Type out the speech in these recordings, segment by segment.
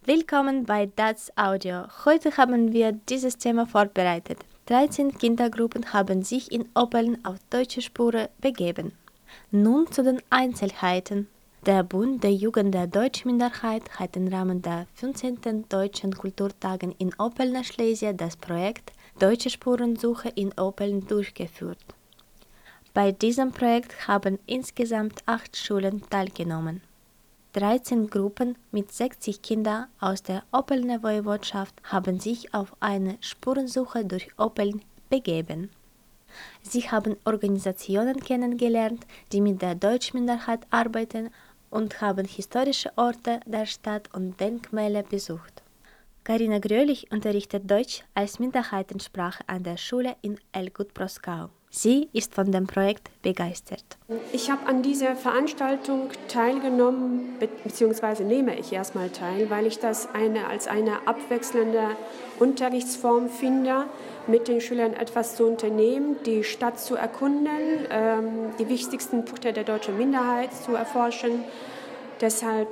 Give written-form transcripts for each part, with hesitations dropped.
Willkommen bei DATS Audio. Heute haben wir dieses Thema vorbereitet. 13 Kindergruppen haben sich in Oppeln auf deutsche Spuren begeben. Nun zu den Einzelheiten. Der Bund der Jugend der Deutschminderheit hat im Rahmen der 15. Deutschen Kulturtagen in Oppelner Schlesien das Projekt Deutsche Spurensuche in Oppeln durchgeführt. Bei diesem Projekt haben insgesamt 8 Schulen teilgenommen. 13 Gruppen mit 60 Kindern aus der Oppelner Woiwodschaft haben sich auf eine Spurensuche durch Oppeln begeben. Sie haben Organisationen kennengelernt, die mit der Deutschminderheit arbeiten und haben historische Orte der Stadt und Denkmäler besucht. Karina Grölich unterrichtet Deutsch als Minderheitensprache an der Schule in Elgut-Proskau. Sie ist von dem Projekt begeistert. Ich habe an dieser Veranstaltung teilgenommen, beziehungsweise nehme ich erstmal teil, weil ich das als eine abwechselnde Unterrichtsform finde, mit den Schülern etwas zu unternehmen, die Stadt zu erkunden, die wichtigsten Punkte der deutschen Minderheit zu erforschen. Deshalb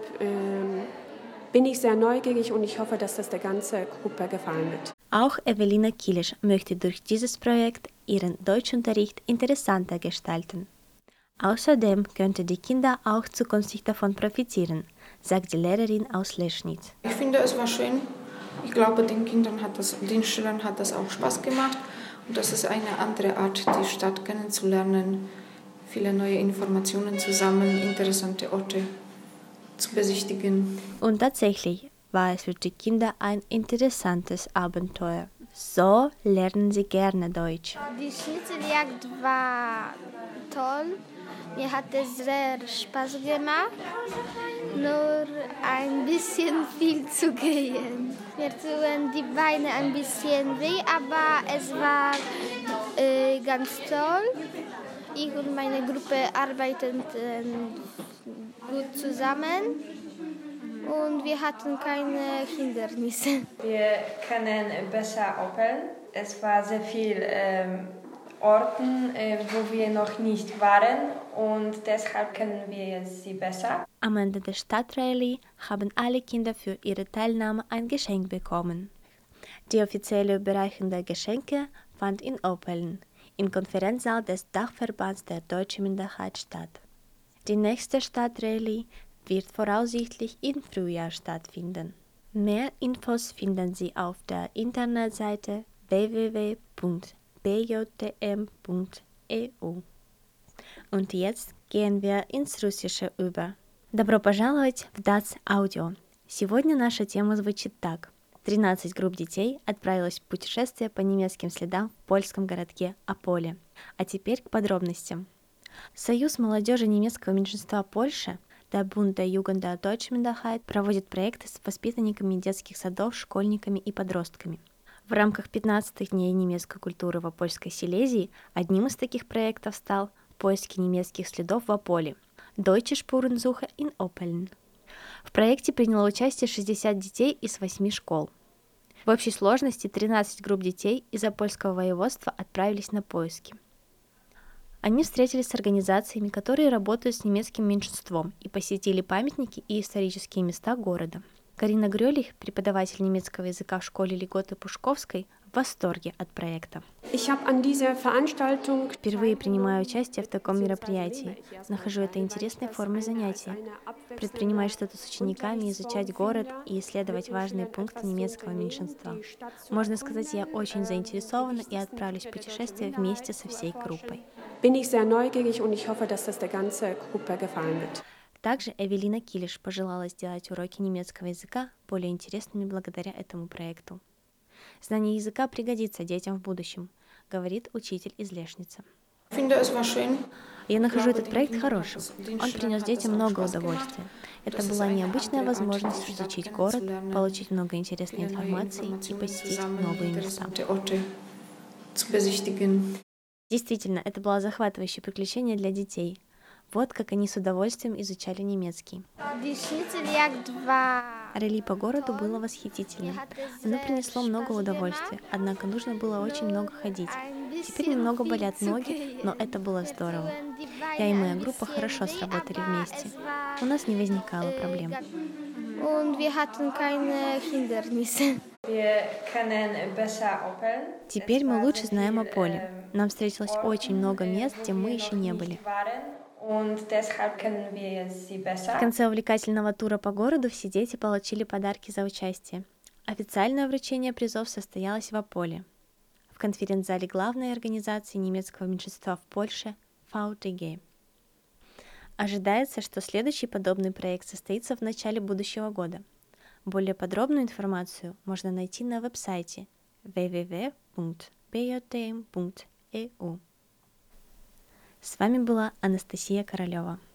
bin ich sehr neugierig und ich hoffe, dass das der ganzen Gruppe gefallen wird. Auch Evelina Kilisch möchte durch dieses Projekt ihren Deutschunterricht interessanter gestalten. Außerdem könnte die Kinder auch zukünftig davon profitieren, sagt die Lehrerin aus Leschnitz. Ich finde, es war schön. Ich glaube, den Schülern hat das auch Spaß gemacht. Und das ist eine andere Art, die Stadt kennenzulernen, viele neue Informationen zu sammeln, interessante Orte zu besichtigen. Und tatsächlich war es für die Kinder ein interessantes Abenteuer. So lernen sie gerne Deutsch. Die Schnitzeljagd war toll. Mir hat es sehr Spaß gemacht, nur ein bisschen viel zu gehen. Mir tun die Beine ein bisschen weh, aber es war ganz toll. Ich und meine Gruppe arbeiten gut zusammen. Und wir hatten keine Hindernisse. Wir können besser Oppeln. Es war sehr viel Orten, wo wir noch nicht waren und deshalb kennen wir jetzt sie besser. Am Ende der Stadtrallye haben alle Kinder für ihre Teilnahme ein Geschenk bekommen. Die offizielle Überreichung der Geschenke fand in Oppeln, im Konferenzsaal des Dachverbands der deutschen Minderheit statt. Die nächste Stadtrallye wird voraussichtlich im Frühjahr stattfinden. Mehr Infos finden Sie auf der Internetseite www.bjtm.eu. Und jetzt gehen wir ins Russische über. Добро пожаловать в DATS Audio. Сегодня наша тема звучит так. 13 групп детей отправилась в путешествие по немецким следам в польском городке Ополе. А теперь к подробностям. Союз молодежи немецкого меньшинства Польши Der Bund der Jugend der Deutschminderheit проводит проекты с воспитанниками детских садов, школьниками и подростками. В рамках 15 дней немецкой культуры в Опольской Силезии одним из таких проектов стал поиски немецких следов в Ополе Deutsche Spurensuche in Oppeln. В проекте приняло участие 60 детей из 8 школ. В общей сложности 13 групп детей из Опольского воеводства отправились на поиски. Они встретились с организациями, которые работают с немецким меньшинством, и посетили памятники и исторические места города. Карина Грёлих, преподаватель немецкого языка в школе Лиготы Пушковской, в восторге от проекта. Впервые принимаю участие в таком мероприятии. Нахожу это интересной формой занятия. Предпринимать что-то с учениками, изучать город и исследовать важные пункты немецкого меньшинства. Можно сказать, я очень заинтересована и отправлюсь в путешествие вместе со всей группой. Bin ich sehr neugierig und ich hoffe, dass das der ganzen Gruppe gefallen wird. Также Эвелина Килиш пожелала сделать уроки немецкого языка более интересными благодаря этому проекту. Знание языка пригодится детям в будущем, говорит учитель из Лешницы. Я нахожу этот проект хорошим. Он принес детям много удовольствия. Это была необычная возможность изучить город, получить много интересной информации и посетить новые места. Действительно, это было захватывающее приключение для детей. Вот как они с удовольствием изучали немецкий. Ралли по городу было восхитительным. Оно принесло много удовольствия, однако нужно было очень много ходить. Теперь немного болят ноги, но это было здорово. Я и моя группа хорошо сработали вместе. У нас не возникало проблем. und wir hatten keine Hindernisse. Wir kennen besser Opeln. Теперь мы лучше знаем о Поле. Нам встретилось очень много мест, где мы еще не были. Und deshalb kennen wir jetzt sie besser. В конце увлекательного тура по городу все дети получили подарки за участие. Официальное вручение призов состоялось в Ополе, в конференц-зале главной организации немецкого меньшинства в Польше VTG. Ожидается, что следующий подобный проект состоится в начале будущего года. Более подробную информацию можно найти на веб-сайте www.bjtm.eu. С вами была Анастасия Королева.